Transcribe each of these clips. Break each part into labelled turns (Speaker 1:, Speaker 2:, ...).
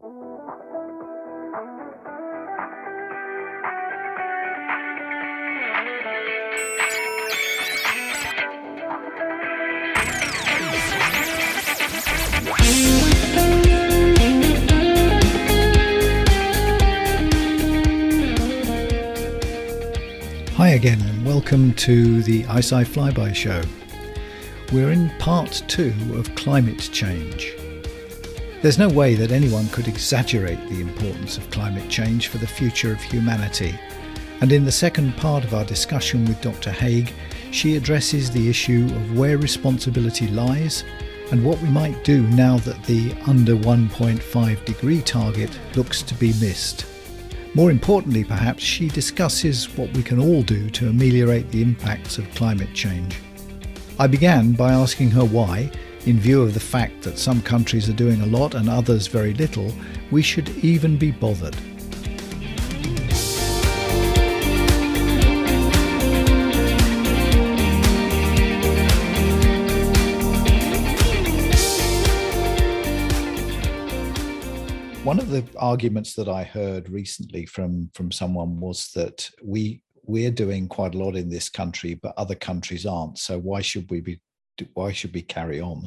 Speaker 1: Hi again and welcome to the ICEYE Flyby Show. We're in part 2 of climate change. There's no way that anyone could exaggerate the importance of climate change for the future of humanity. And in the second part of our discussion with Dr. Haig, she addresses the issue of where responsibility lies and what we might do now that the under 1.5 degree target looks to be missed. More importantly, perhaps, she discusses what we can all do to ameliorate the impacts of climate change. I began by asking her why, in view of the fact that some countries are doing a lot and others very little, we should even be bothered. One of the arguments that I heard recently from someone was that we're doing quite a lot in this country, but other countries aren't. So why should we carry on?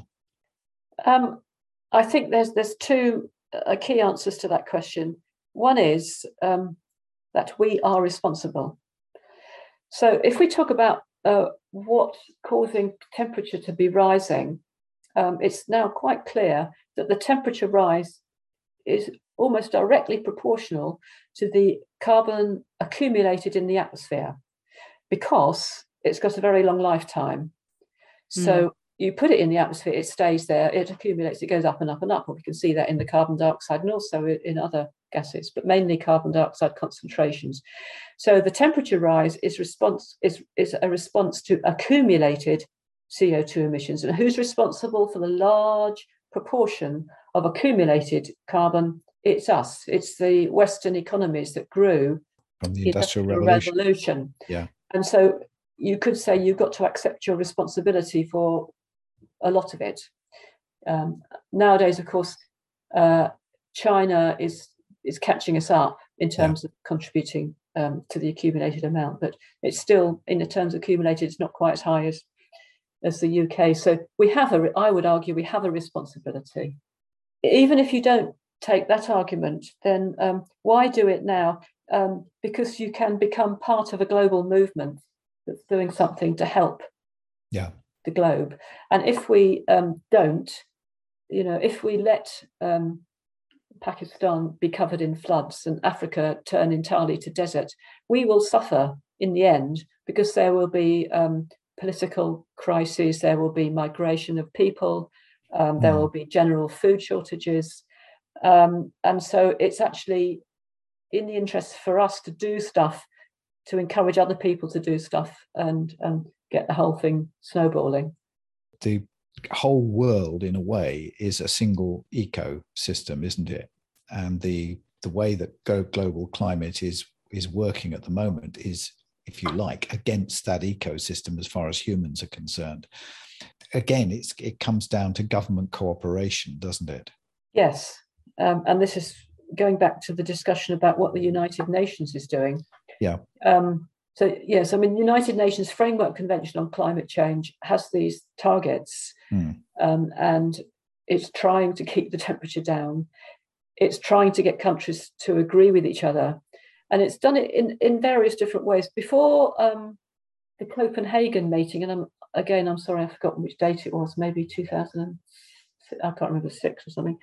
Speaker 2: I think there's two key answers to that question. One is that we are responsible. So if we talk about what's causing temperature to be rising, it's now quite clear that the temperature rise is almost directly proportional to the carbon accumulated in the atmosphere because it's got a very long lifetime. So you put it in the atmosphere, it stays there, it accumulates, it goes up and up and up. And we can see that in the carbon dioxide and also in other gases, but mainly carbon dioxide concentrations. So the temperature rise is a response to accumulated CO2 emissions. And who's responsible for the large proportion of accumulated carbon? It's us. It's the Western economies that grew
Speaker 1: from the Industrial Revolution. Yeah.
Speaker 2: And so you could say you've got to accept your responsibility for a lot of it. Nowadays, of course, China is catching us up in terms of contributing to the accumulated amount, but it's still, in the terms of accumulated, it's not quite as high as the UK. So I would argue we have a responsibility. Even if you don't take that argument, then why do it now? Because you can become part of a global movement that's doing something to help the globe. And if we don't, if we let Pakistan be covered in floods and Africa turn entirely to desert, we will suffer in the end because there will be political crises, there will be migration of people, there will be general food shortages. And so it's actually in the interest for us to do stuff, to encourage other people to do stuff and get the whole thing snowballing.
Speaker 1: The whole world, in a way, is a single ecosystem, isn't it? And the way that global climate is working at the moment is, if you like, against that ecosystem as far as humans are concerned. Again, it comes down to government cooperation, doesn't it?
Speaker 2: Yes. And this is going back to the discussion about what the United Nations is doing.
Speaker 1: Yeah.
Speaker 2: So, yes, I mean, the United Nations Framework Convention on Climate Change has these targets, and it's trying to keep the temperature down. It's trying to get countries to agree with each other. And it's done it in various different ways. Before the Copenhagen meeting, and I'm sorry, I've forgotten which date it was, maybe 2000, I can't remember, 6 or something.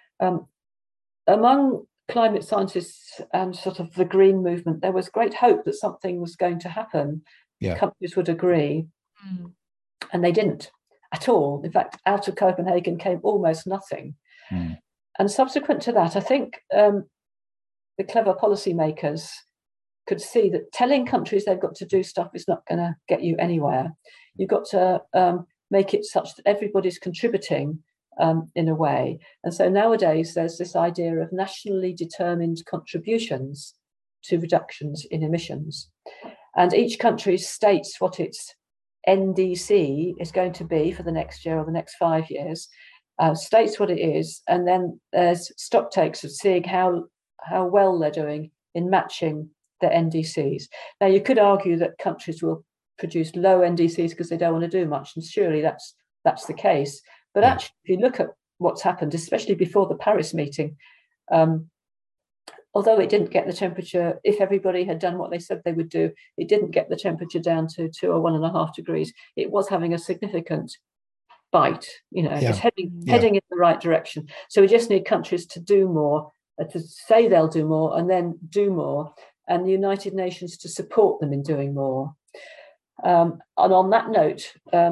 Speaker 2: Among climate scientists and sort of the green movement, there was great hope that something was going to happen. Yeah. Countries would agree, and they didn't at all. In fact, out of Copenhagen came almost nothing. And subsequent to that, I think the clever policymakers could see that telling countries they've got to do stuff is not going to get you anywhere. You've got to make it such that everybody's contributing in a way. And so nowadays there's this idea of nationally determined contributions to reductions in emissions. And each country states what its NDC is going to be for the next year or the next 5 years. states what it is, and then there's stock takes of seeing how well they're doing in matching their NDCs. Now, you could argue that countries will produce low NDCs because they don't want to do much, and surely that's the case. But actually, if you look at what's happened, especially before the Paris meeting, although it didn't get the temperature, if everybody had done what they said they would do, it didn't get the temperature down to 2 or 1.5 degrees. It was having a significant bite, it's heading in the right direction. So we just need countries to do more, to say they'll do more and then do more, and the United Nations to support them in doing more. And on that note,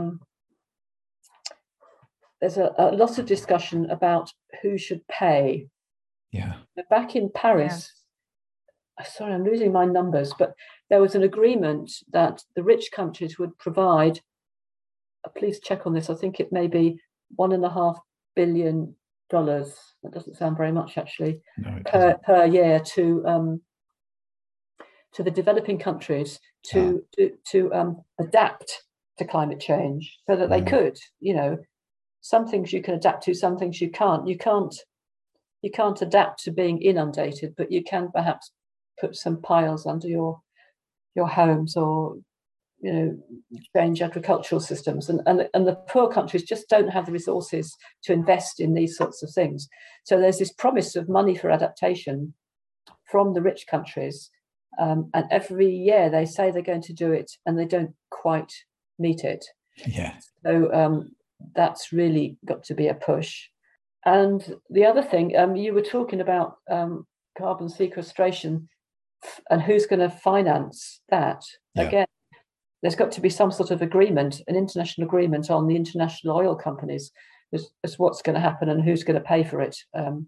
Speaker 2: there's a lot of discussion about who should pay.
Speaker 1: Yeah.
Speaker 2: Back in Paris, sorry, I'm losing my numbers, but there was an agreement that the rich countries would provide, please check on this, I think it may be $1.5 billion. That doesn't sound very much, actually, per year to the developing countries to adapt to climate change, so that they could, some things you can adapt to, some things you can't. You can't adapt to being inundated, but you can perhaps put some piles under your homes, or change agricultural systems, and the poor countries just don't have the resources to invest in these sorts of things. So there's this promise of money for adaptation from the rich countries, and every year they say they're going to do it, and they don't quite meet it.
Speaker 1: Yeah.
Speaker 2: So that's really got to be a push. And the other thing, you were talking about carbon sequestration and who's going to finance that. Yeah. Again, there's got to be some sort of agreement, an international agreement on the international oil companies as what's going to happen and who's going to pay for it.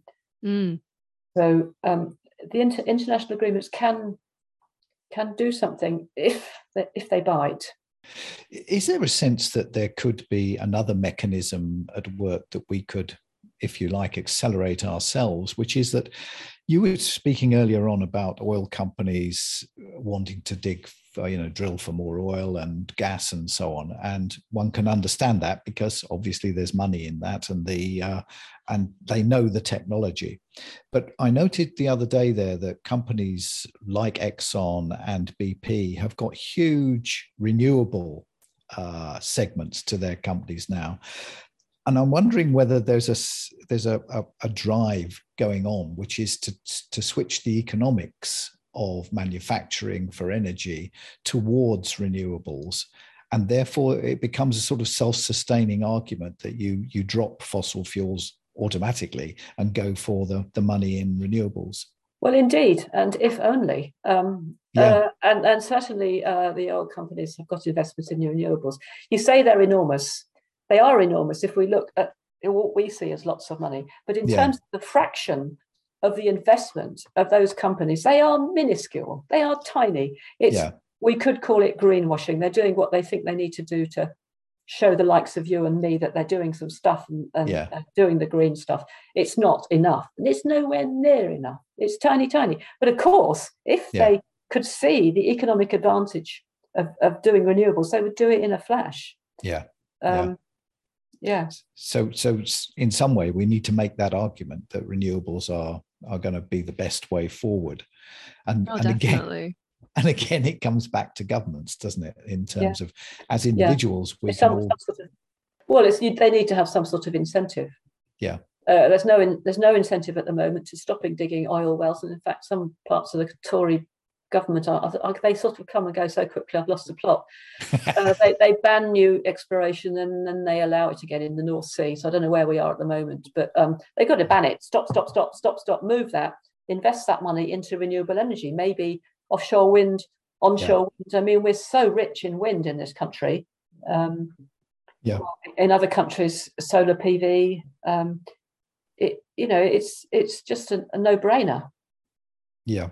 Speaker 2: So the international agreements can do something if they bite.
Speaker 1: Is there a sense that there could be another mechanism at work that we could, if you like, accelerate ourselves, which is that you were speaking earlier on about oil companies wanting to drill for more oil and gas and so on. And one can understand that because obviously there's money in that, and they know the technology. But I noted the other day there that companies like Exxon and BP have got huge renewable segments to their companies now. And I'm wondering whether there's a drive going on, which is to switch the economics of manufacturing for energy towards renewables. And therefore, it becomes a sort of self-sustaining argument that you drop fossil fuels automatically and go for the money in renewables.
Speaker 2: Well, indeed, and if only. And certainly the oil companies have got investments in renewables. You say they're enormous. They are enormous if we look at what we see as lots of money. But in terms of the fraction of the investment of those companies, they are minuscule. They are tiny. We could call it greenwashing. They're doing what they think they need to do to show the likes of you and me that they're doing some stuff and doing the green stuff. It's not enough. And it's nowhere near enough. It's tiny, tiny. But of course, if they could see the economic advantage of doing renewables, they would do it in a flash.
Speaker 1: So in some way, we need to make that argument that renewables are going to be the best way forward. And again, it comes back to governments, doesn't it? In terms of, as individuals, we can all...
Speaker 2: they need to have some sort of incentive.
Speaker 1: Yeah.
Speaker 2: There's no incentive at the moment to stopping digging oil wells, and in fact, some parts of the Tory government they sort of come and go so quickly. I've lost the plot. They ban new exploration, and then they allow it again in the North Sea. So I don't know where we are at the moment, but they've got to ban it. Stop. Move that. Invest that money into renewable energy. Maybe offshore wind, onshore wind. I mean, we're so rich in wind in this country. In other countries, solar PV. It's just a no-brainer.
Speaker 1: Yeah.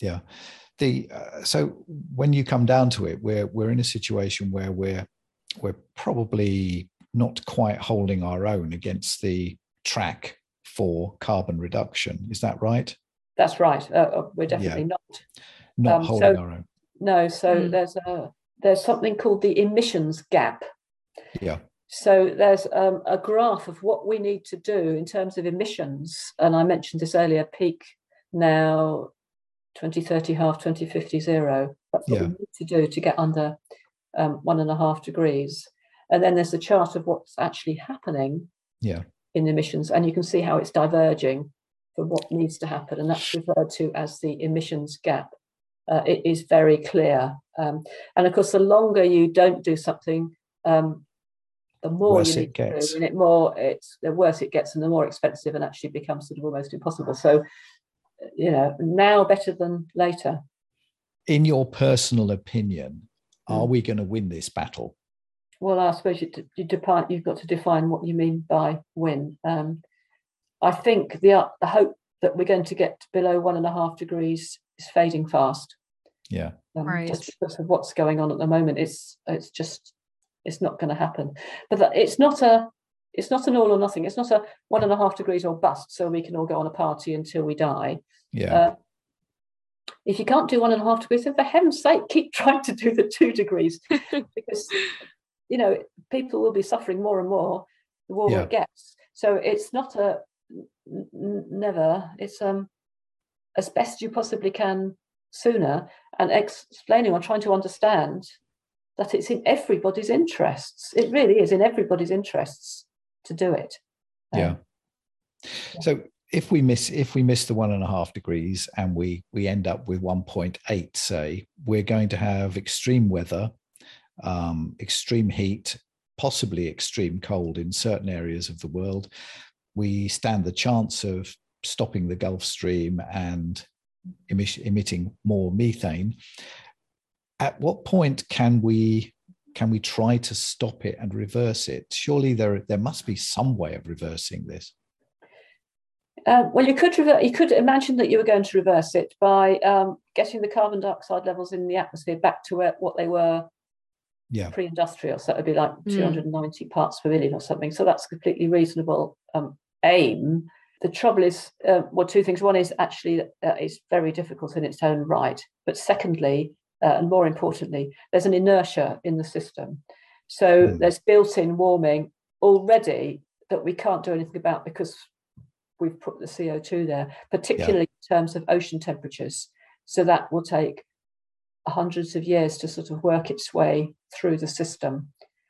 Speaker 1: So when you come down to it, we're in a situation where we're probably not quite holding our own against the track for carbon reduction. Is that right?
Speaker 2: That's right. We're definitely
Speaker 1: not holding our own.
Speaker 2: No. So there's something called the emissions gap.
Speaker 1: Yeah.
Speaker 2: So there's a graph of what we need to do in terms of emissions. And I mentioned this earlier, peak now, 2030 half, 2050 zero. That's what we need to do to get under 1.5 degrees. And then there's a chart of what's actually happening in emissions. And you can see how it's diverging for what needs to happen. And that's referred to as the emissions gap. It is very clear. And of course, the longer you don't do something, the more
Speaker 1: worse
Speaker 2: you need
Speaker 1: it gets.
Speaker 2: to do, and the worse it gets, and the more expensive, and actually becomes sort of almost impossible. So, now better than later.
Speaker 1: In your personal opinion, are we going to win this battle?
Speaker 2: Well, I suppose you've got to define what you mean by win. I think the hope that we're going to get below 1.5 degrees is fading fast.
Speaker 1: Yeah,
Speaker 3: right.
Speaker 2: Just because of what's going on at the moment, it's not going to happen. But it's not an all or nothing. It's not a 1.5 degrees or bust, so we can all go on a party until we die.
Speaker 1: Yeah.
Speaker 2: If you can't do 1.5 degrees, then for heaven's sake, keep trying to do the 2 degrees, because people will be suffering more and more the warmer it gets. So it's not never. It's as best you possibly can sooner, and explaining or trying to understand that it's in everybody's interests. It really is in everybody's interests to do it.
Speaker 1: So if we miss the 1.5 degrees and we end up with 1.8, say, we're going to have extreme weather, extreme heat, possibly extreme cold in certain areas of the world. We stand the chance of stopping the Gulf Stream and emitting more methane. At what point can we try to stop it and reverse it? Surely there must be some way of reversing this.
Speaker 2: Well, you could imagine that you were going to reverse it by getting the carbon dioxide levels in the atmosphere back to what they were pre-industrial. So it would be like 290 parts per million or something. So that's a completely reasonable aim. The trouble is, two things. One is actually it's very difficult in its own right. But secondly, and more importantly, there's an inertia in the system. So there's built-in warming already that we can't do anything about because we've put the CO2 there, particularly in terms of ocean temperatures. So that will take hundreds of years to sort of work its way through the system.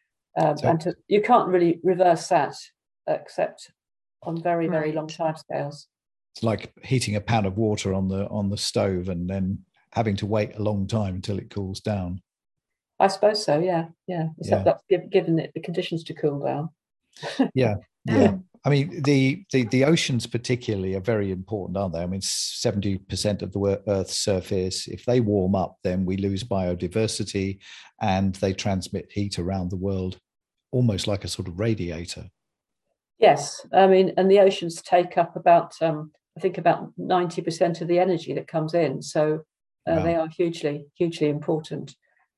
Speaker 2: You can't really reverse that except on very, very long timescales.
Speaker 1: It's like heating a pan of water on the stove and then having to wait a long time until it cools down.
Speaker 2: I suppose so, yeah. Except that's given it the conditions to cool down.
Speaker 1: Yeah. I mean, the oceans particularly are very important, aren't they? I mean, 70% of the Earth's surface, if they warm up, then we lose biodiversity and they transmit heat around the world, almost like a sort of radiator. Yes.
Speaker 2: I mean, and the oceans take up about 90% of the energy that comes in. So they are hugely, hugely important.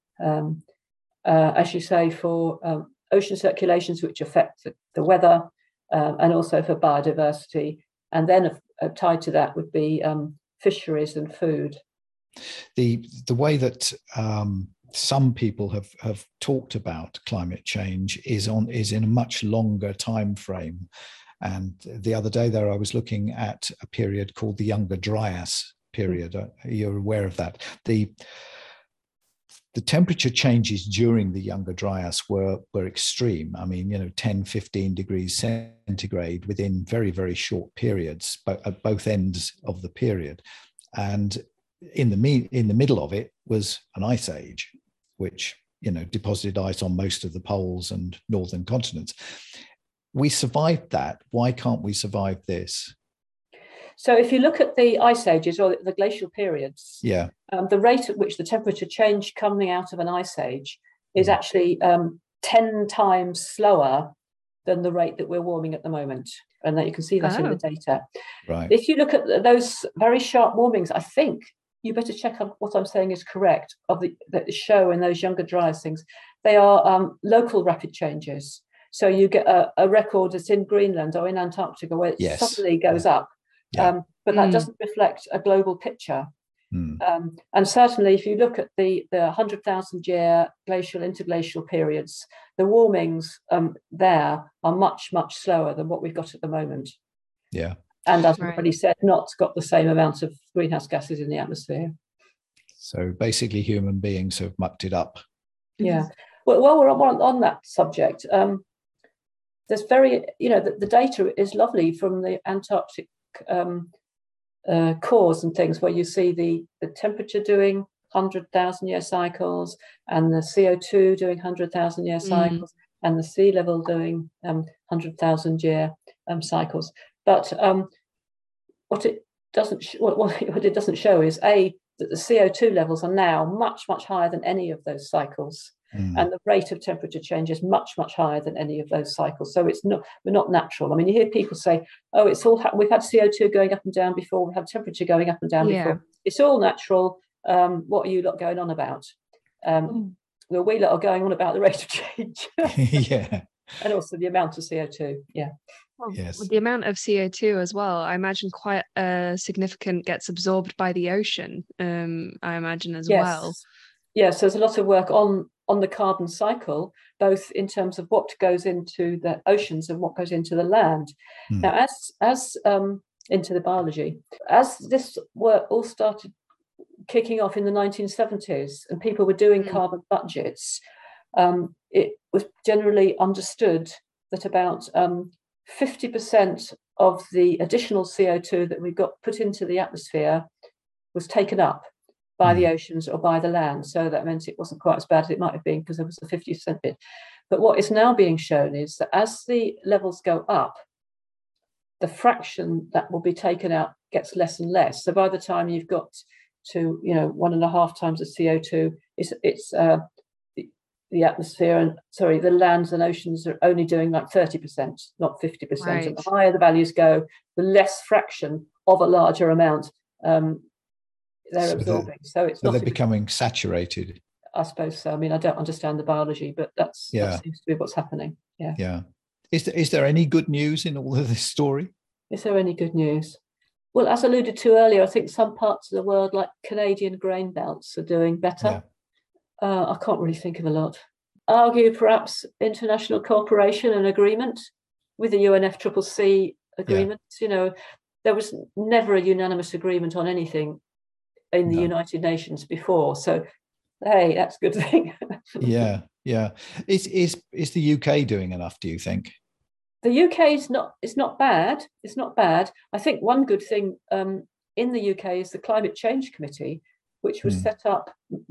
Speaker 2: As you say, for ocean circulations, which affect the weather, and also for biodiversity. And then tied to that would be fisheries and food.
Speaker 1: The way that some people have talked about climate change is in a much longer time frame. And the other day there, I was looking at a period called the Younger Dryas period. You're aware of that. The temperature changes during the Younger Dryas were extreme. I mean, 10, 15 degrees centigrade within very, very short periods, but at both ends of the period. And in the middle of it was an ice age, which, deposited ice on most of the poles and northern continents. We survived that. Why can't we survive this?
Speaker 2: So if you look at the ice ages or the glacial periods, the rate at which the temperature change coming out of an ice age is actually 10 times slower than the rate that we're warming at the moment. And that you can see that in the data.
Speaker 1: Right.
Speaker 2: If you look at those very sharp warmings, I think you better check on what I'm saying is correct of the show in those Younger Dryas things. They are local rapid changes. So you get a record that's in Greenland or in Antarctica where it suddenly goes up. But that doesn't reflect a global picture. And certainly, if you look at the 100,000-year glacial interglacial periods, the warmings there are much, much slower than what we've got at the moment.
Speaker 1: Yeah.
Speaker 2: And as everybody said, not got the same amount of greenhouse gases in the atmosphere.
Speaker 1: So basically, human beings have mucked it up.
Speaker 2: Yeah. Well, while we're on that subject, there's the data is lovely from the Antarctic cores and things, where you see the temperature doing 100,000-year cycles, and the CO2 doing 100,000-year cycles, and the sea level doing 100,000-year cycles. But what it doesn't show is that the CO2 levels are now much, much higher than any of those cycles. And the rate of temperature change is much, much higher than any of those cycles. So we're not natural. I mean, you hear people say, "Oh, it's all we've had CO2 going up and down before. We've had temperature going up and down before. It's all natural. What are you lot going on about?" Well, we lot are going on about the rate of change.
Speaker 1: Yeah.
Speaker 2: And also the amount of CO2. Yeah.
Speaker 3: Well,
Speaker 1: yes.
Speaker 3: With the amount of CO2 as well, I imagine quite significant gets absorbed by the ocean. I imagine as well.
Speaker 2: Yes, there's a lot of work on the carbon cycle, both in terms of what goes into the oceans and what goes into the land. Now, as into the biology, as this work all started kicking off in the 1970s, and people were doing carbon budgets, it was generally understood that about 50% of the additional CO2 that we got put into the atmosphere was taken up by the oceans or by the land. So that meant it wasn't quite as bad as it might have been, because there was a 50% bit. But what is now being shown is that as the levels go up, the fraction that will be taken out gets less and less. So by the time you've got to 1.5 times the CO2, it's the atmosphere and the lands and oceans are only doing like 30%, not 50%.
Speaker 3: Right.
Speaker 2: And the higher the values go, the less fraction of a larger amount they're absorbing. So they're
Speaker 1: becoming saturated.
Speaker 2: I suppose so. I mean, I don't understand the biology, but that seems to be what's happening. Yeah.
Speaker 1: Yeah. Is there any good news in all of this story?
Speaker 2: Is there any good news? Well, as alluded to earlier, I think some parts of the world, like Canadian grain belts, are doing better. Yeah. I can't really think of a lot. Argue perhaps international cooperation and agreement with the UNFCCC agreement. Yeah. There was never a unanimous agreement on anything in the United Nations before. So, hey, that's a good thing.
Speaker 1: Yeah. Is the UK doing enough, do you think?
Speaker 2: The UK is not. It's not bad. It's not bad. I think one good thing in the UK is the Climate Change Committee, which was set up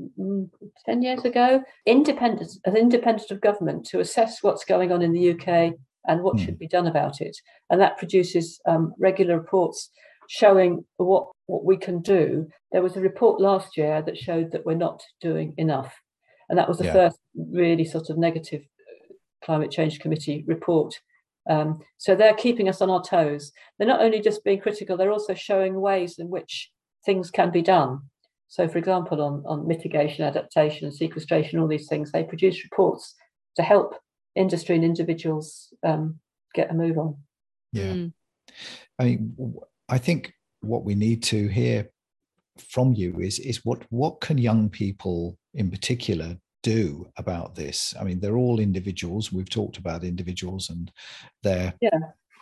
Speaker 2: 10 years ago, independent of government, to assess what's going on in the UK and what should be done about it. And that produces regular reports showing what we can do. There was a report last year that showed that we're not doing enough. And that was the first really sort of negative Climate Change Committee report. So they're keeping us on our toes. They're not only just being critical, they're also showing ways in which things can be done. So, for example, on mitigation, adaptation, and sequestration, all these things, they produce reports to help industry and individuals get a move on.
Speaker 1: Yeah. I mean, I think what we need to hear from you is what can young people in particular do about this? I mean, they're all individuals. We've talked about individuals and their.
Speaker 2: Yeah.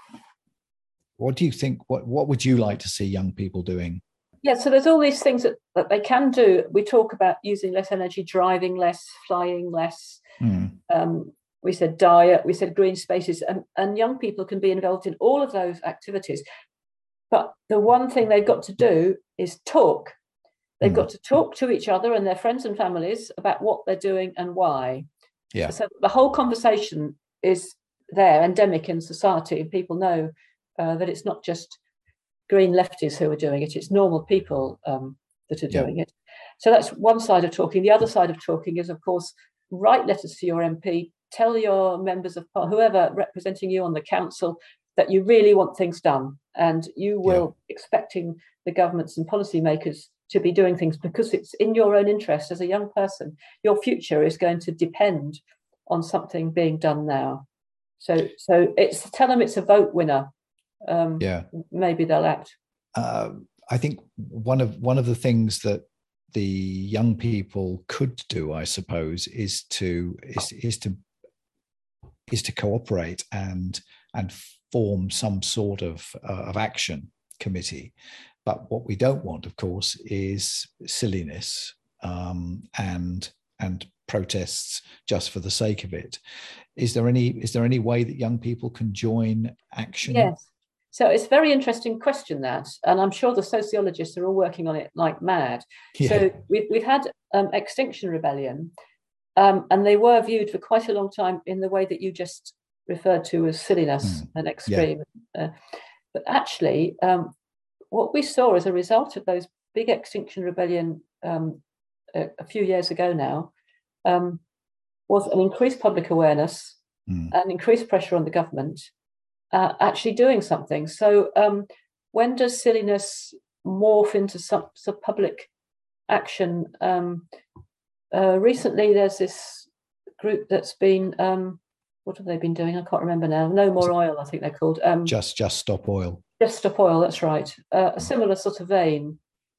Speaker 1: What do you think? What would you like to see young people doing?
Speaker 2: Yeah, so there's all these things that they can do. We talk about using less energy, driving less, flying less. We said diet, we said green spaces, and young people can be involved in all of those activities. But the one thing they've got to do is talk. They've got to talk to each other and their friends and families about what they're doing and why.
Speaker 1: Yeah.
Speaker 2: So the whole conversation is there, endemic in society, and people know that it's not just green lefties who are doing it, it's normal people that are doing it. So that's one side of talking. The other side of talking is, of course, write letters to your MP, tell your members of whoever representing you on the council that you really want things done, and you will expecting the governments and policymakers to be doing things because it's in your own interest as a young person. Your future is going to depend on something being done now. So tell them it's a vote winner. Maybe they'll act.
Speaker 1: I think one of the things that the young people could do, I suppose, is to cooperate and form some sort of action committee. But what we don't want, of course, is silliness and protests just for the sake of it. Is there any way that young people can join action?
Speaker 2: Yes. So it's a very interesting question, that, and I'm sure the sociologists are all working on it like mad. Yeah. So we've had Extinction Rebellion, and they were viewed for quite a long time in the way that you just referred to as silliness and extreme. Yeah. But actually, what we saw as a result of those big Extinction Rebellion a few years ago now was an increased public awareness and increased pressure on the government actually doing something. So when does silliness morph into some public action? Recently, there's this group that's been, what have they been doing? I can't remember now. No More Oil, I think they're called.
Speaker 1: Just Stop Oil.
Speaker 2: Just Stop Oil, that's right. A similar sort of vein.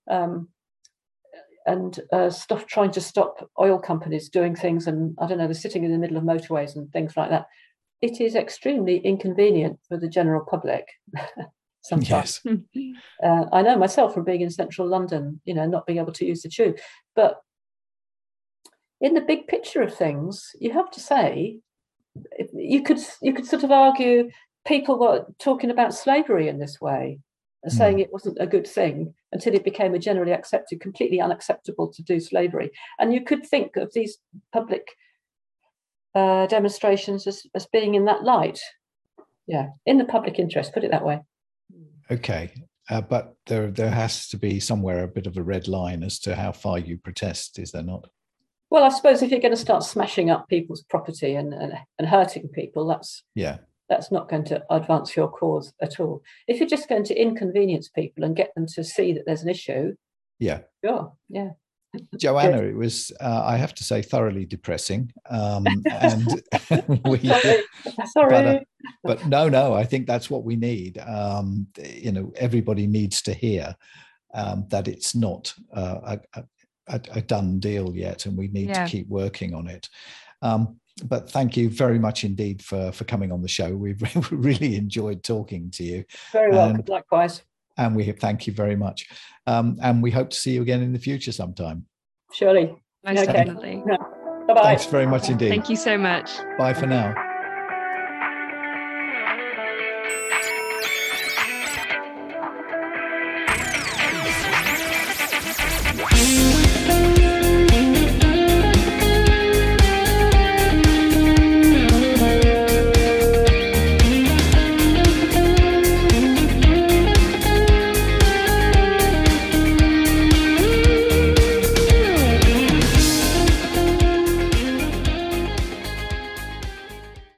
Speaker 2: And stuff trying to stop oil companies doing things, and I don't know, they're sitting in the middle of motorways and things like that. It is extremely inconvenient for the general public sometimes. Yes. I know myself from being in central London, not being able to use the tube. But in the big picture of things, you have to say, you could sort of argue people were talking about slavery in this way, saying it wasn't a good thing until it became a generally accepted, completely unacceptable to do slavery. And you could think of these public demonstrations as being in that light. Yeah, in the public interest, put it that way.
Speaker 1: Okay, but there has to be somewhere a bit of a red line as to how far you protest, is there not?
Speaker 2: Well, I suppose if you're going to start smashing up people's property and hurting people, that's not going to advance your cause at all. If you're just going to inconvenience people and get them to see that there's an issue, sure, yeah.
Speaker 1: Joanna, it was, I have to say, thoroughly depressing. And
Speaker 2: sorry.
Speaker 1: But no, I think that's what we need. Everybody needs to hear that it's not a done deal yet, and we need to keep working on it. But thank you very much indeed for coming on the show. We've really enjoyed talking to you.
Speaker 2: Very welcome, likewise.
Speaker 1: And we thank you very much. And we hope to see you again in the future sometime.
Speaker 2: Surely.
Speaker 3: Most definitely.
Speaker 2: Bye-bye.
Speaker 1: Thanks very much indeed.
Speaker 3: Thank you so much.
Speaker 1: Bye for now.
Speaker 4: We'll be right back.